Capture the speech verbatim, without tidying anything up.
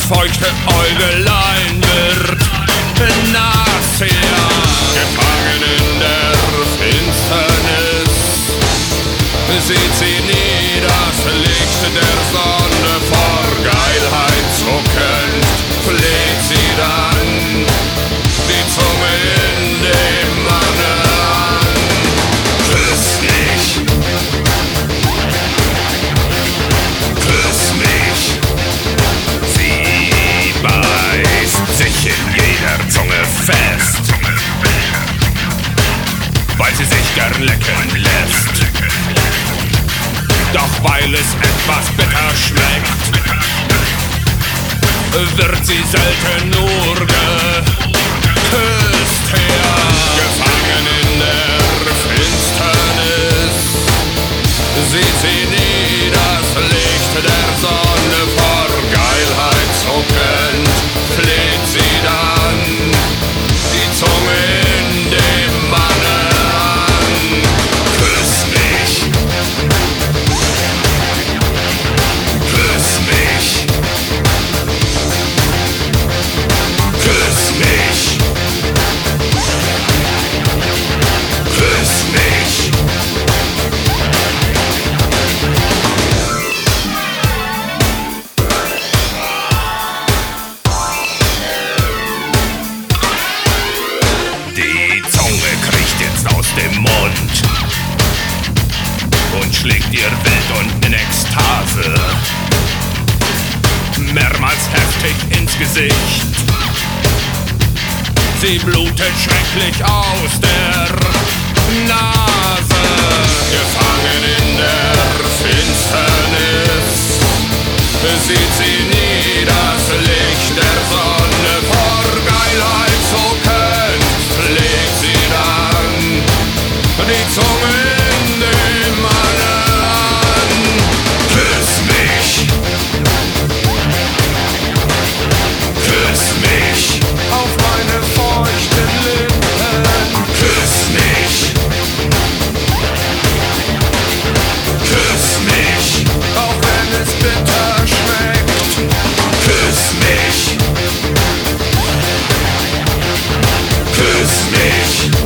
feuchte Äugelein wird nass, ja, gefangen in der Finsternis. Sieht sie nie das Licht der Sonne, vor Geilheit zuckend fleht sie dann die Zunge in dem Manne an. Küss mich, küss mich. Sie beißt sich in jeder Zunge fest, weil sie sich gern lecken lässt. Doch weil es etwas bitter schmeckt, wird sie selten nur geküsst, ja. Gefangen in der Finsternis sieht sie nie das Licht der Sonne, vor Geilheit zuckend fleht sie dann die Zunge in dem Manne an. Küss mich, küss mich, küss mich, küss mich. Die Zunge kriecht jetzt aus dem Mund und schlägt ihr wild und in Ekstase mehrmals heftig ins Gesicht. Sie blutet schrecklich aus der Nase, gefangen in der Finsternis sieht sie nie das Licht der Sonne, vor Geilheit zuckend fleht sie dann die Zunge in dem Manne an. Küss mich, küss mich auf meine feuchten Lippen. Küss mich, küss mich, auch wenn es bitter schmeckt. Küss mich, küss mich.